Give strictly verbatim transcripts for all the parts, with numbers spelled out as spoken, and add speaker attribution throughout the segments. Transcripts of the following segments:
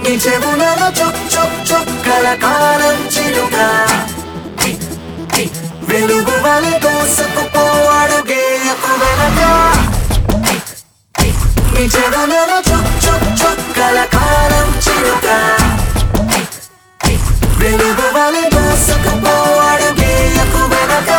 Speaker 1: నీ చెవులలో చుక్ చుక్ చుక్కల కాలం చిలుక వెలుగు వలె దూసుకుపో అడుగేయకు వెనక నీ చెవులలో చుక్ చుక్ చుక్కల కాలం చిలుక వెలుగు వలె దూసుకుపో అడుగేయకు వెనక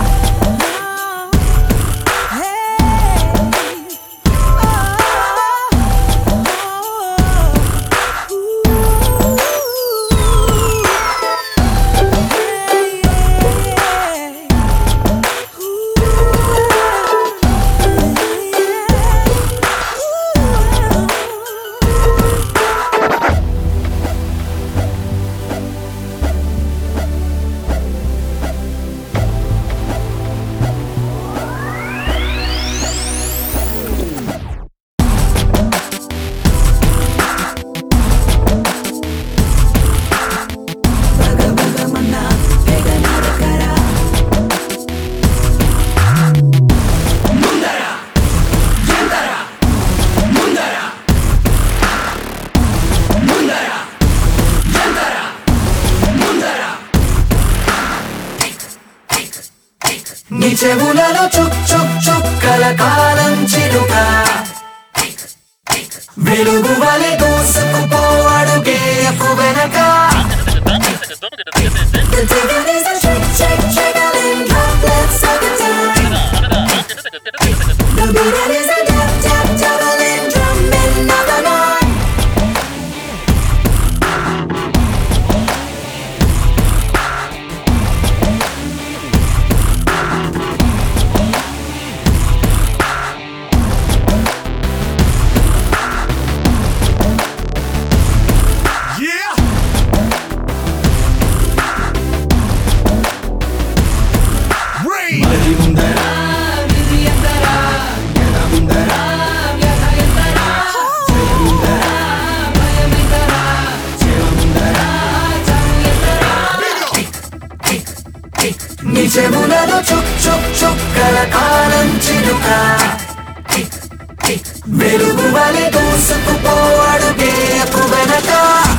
Speaker 1: నీ చెవులలో చుక్ చుక్ చుక్కల కాలం చిలుక వెలుగు వలె దూసుకుపో అడుగేయకు వెనక The ticket is a shake, shake, shaking droplets of the time. The beat is a tap, tap, juggling drumming of the night. నీ చెవులలో చుక్ చుక్ చుక్కల కాలం చిలుక వెలుగు వలె దూసుకుపో అడుగేయకు వెనక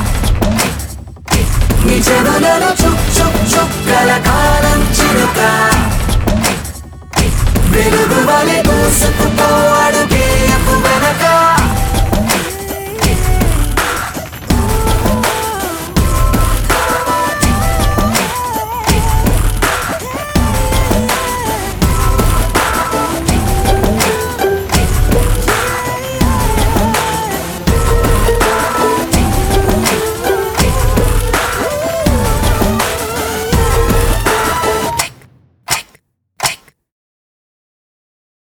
Speaker 1: నీ చెవులలో చుక్ చుక్ చుక్కల కాలం చిలుక వెలుగు వలె దూసుకుపో